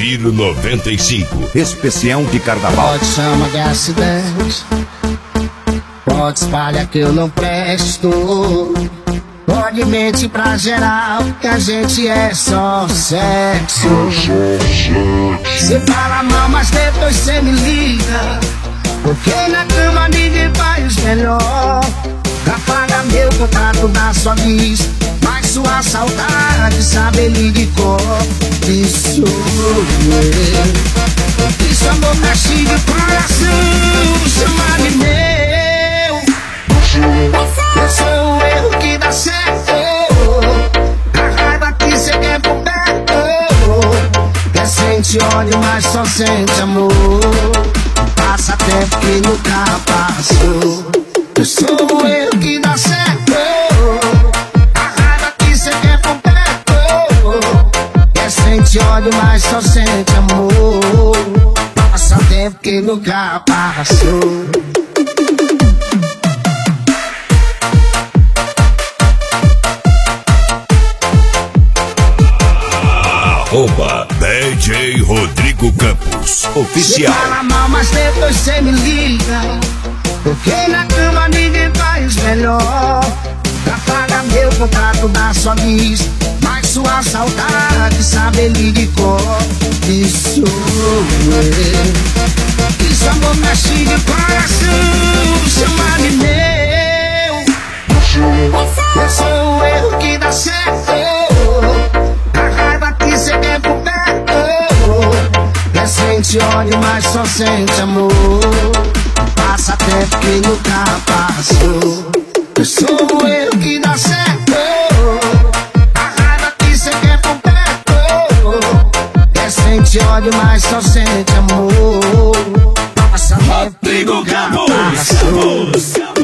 Giro 95, especial de carnaval. Pode chamar de acidente, pode espalhar que eu não presto, pode mentir pra geral que a gente é só sexo. Cê fala mal, mas depois cê me liga, porque na cama ninguém faz melhor. Apaga meu contrato da sua lista, mas sua saudade sabe ele de cor. Isso amor castiga o coração, chama de meu. Sou eu que dá certo, a raiva que cê quer por perto. Quer sente ódio, mas só sente amor. Passa tempo que nunca passou. Sou eu que dá certo, a raiva que cê quer por perto. Quer sente ódio, mas só sente amor. Passa tempo que nunca passou. DJ Rodrigo Campos, oficial. Cê fala mal, mas depois cê me liga, porque na cama ninguém faz melhor. Apaga meu contrato da sua lista, mas sua saudade sabe ele de cor. Isso amor mexe de coração, chama de meu. Sou eu que dá certo, a raiva que cê quer por perto. Quer sente ódio, mas só sente amor. Passa tempo que nunca passou. Sou eu que dá certo, a raiva que cê quer por perto. Quer sente ódio, mas só sente amor. Passa tempo que nunca passou.